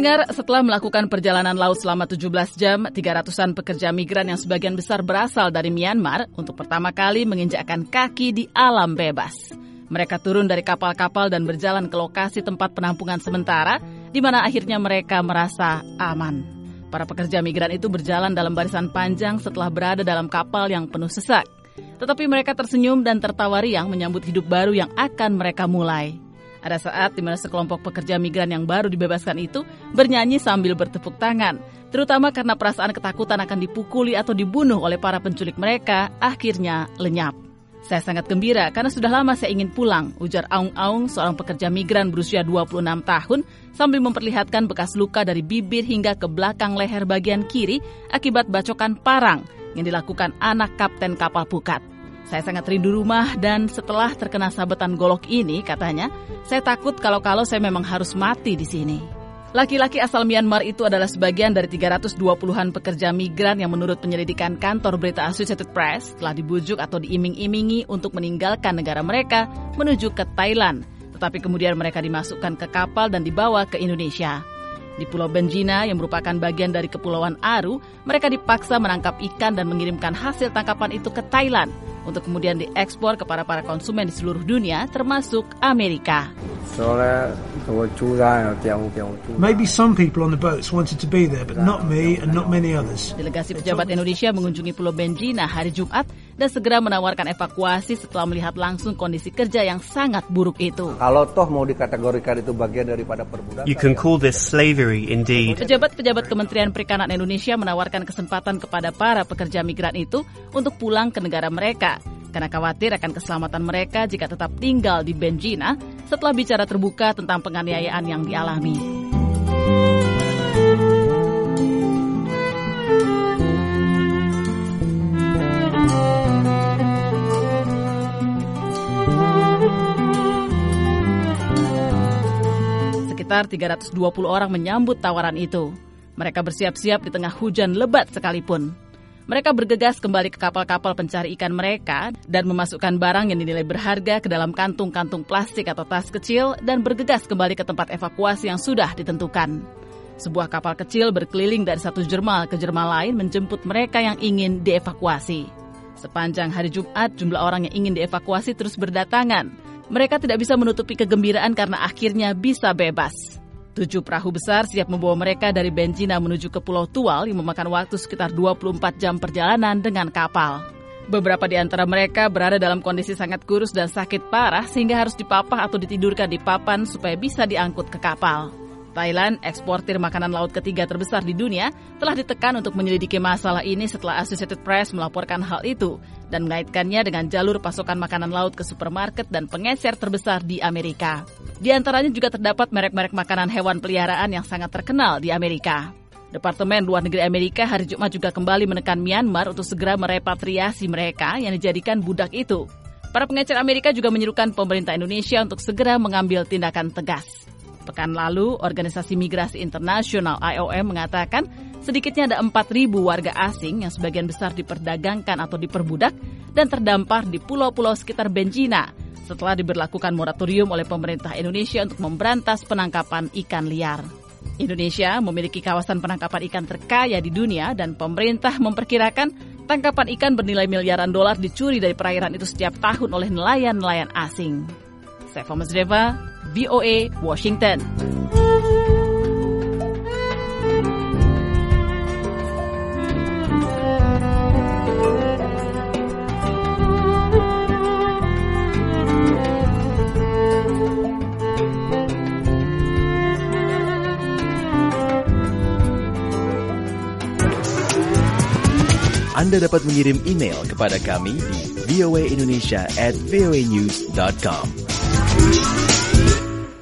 Pendengar, setelah melakukan perjalanan laut selama 17 jam, 300-an pekerja migran yang sebagian besar berasal dari Myanmar untuk pertama kali menginjakkan kaki di alam bebas. Mereka turun dari kapal-kapal dan berjalan ke lokasi tempat penampungan sementara, di mana akhirnya mereka merasa aman. Para pekerja migran itu berjalan dalam barisan panjang setelah berada dalam kapal yang penuh sesak. Tetapi mereka tersenyum dan tertawa riang menyambut hidup baru yang akan mereka mulai. Ada saat di mana sekelompok pekerja migran yang baru dibebaskan itu bernyanyi sambil bertepuk tangan, terutama karena perasaan ketakutan akan dipukuli atau dibunuh oleh para penculik mereka akhirnya lenyap. Saya sangat gembira karena sudah lama saya ingin pulang, ujar Aung Aung, seorang pekerja migran berusia 26 tahun, sambil memperlihatkan bekas luka dari bibir hingga ke belakang leher bagian kiri akibat bacokan parang yang dilakukan anak kapten kapal Phuket. Saya sangat rindu rumah dan setelah terkena sabetan golok ini, katanya, saya takut kalau saya memang harus mati di sini. Laki-laki asal Myanmar itu adalah sebagian dari 320-an pekerja migran yang menurut penyelidikan kantor berita Associated Press telah dibujuk atau diiming-imingi untuk meninggalkan negara mereka menuju ke Thailand. Tetapi kemudian mereka dimasukkan ke kapal dan dibawa ke Indonesia. Di Pulau Benjina yang merupakan bagian dari Kepulauan Aru, mereka dipaksa menangkap ikan dan mengirimkan hasil tangkapan itu ke Thailand untuk kemudian diekspor kepada para konsumen di seluruh dunia, termasuk Amerika. Maybe some people on the boats wanted to be there, but not me and not many others. Delegasi pejabat Indonesia mengunjungi Pulau Benjina hari Jumat dan segera menawarkan evakuasi setelah melihat langsung kondisi kerja yang sangat buruk itu. Kalau toh mau dikategorikan itu bagian daripada perbudakan. You can call this slavery indeed. Pejabat-pejabat Kementerian Perikanan Indonesia menawarkan kesempatan kepada para pekerja migran itu untuk pulang ke negara mereka karena khawatir akan keselamatan mereka jika tetap tinggal di Benjina setelah bicara terbuka tentang penganiayaan yang dialami. Sekitar 320 orang menyambut tawaran itu. Mereka bersiap-siap di tengah hujan lebat sekalipun. Mereka bergegas kembali ke kapal-kapal pencari ikan mereka dan memasukkan barang yang dinilai berharga ke dalam kantung-kantung plastik atau tas kecil dan bergegas kembali ke tempat evakuasi yang sudah ditentukan. Sebuah kapal kecil berkeliling dari satu jermal ke jermal lain menjemput mereka yang ingin dievakuasi. Sepanjang hari Jumat, jumlah orang yang ingin dievakuasi terus berdatangan. Mereka tidak bisa menutupi kegembiraan karena akhirnya bisa bebas. 7 perahu besar siap membawa mereka dari Benjina menuju ke Pulau Tual yang memakan waktu sekitar 24 jam perjalanan dengan kapal. Beberapa di antara mereka berada dalam kondisi sangat kurus dan sakit parah sehingga harus dipapah atau ditidurkan di papan supaya bisa diangkut ke kapal. Thailand, eksportir makanan laut ketiga terbesar di dunia, telah ditekan untuk menyelidiki masalah ini setelah Associated Press melaporkan hal itu dan mengaitkannya dengan jalur pasokan makanan laut ke supermarket dan pengecer terbesar di Amerika. Di antaranya juga terdapat merek-merek makanan hewan peliharaan yang sangat terkenal di Amerika. Departemen Luar Negeri Amerika hari Jumat juga kembali menekan Myanmar untuk segera merepatriasi mereka yang dijadikan budak itu. Para pengecer Amerika juga menyerukan pemerintah Indonesia untuk segera mengambil tindakan tegas. Pekan lalu, Organisasi Migrasi Internasional IOM mengatakan sedikitnya ada 4.000 warga asing yang sebagian besar diperdagangkan atau diperbudak dan terdampar di pulau-pulau sekitar Benjina setelah diberlakukan moratorium oleh pemerintah Indonesia untuk memberantas penangkapan ikan liar. Indonesia memiliki kawasan penangkapan ikan terkaya di dunia dan pemerintah memperkirakan tangkapan ikan bernilai miliaran dolar dicuri dari perairan itu setiap tahun oleh nelayan-nelayan asing. Seva Masdeva, VOA, Washington. Anda dapat mengirim email kepada kami di voaindonesia@voanews.com.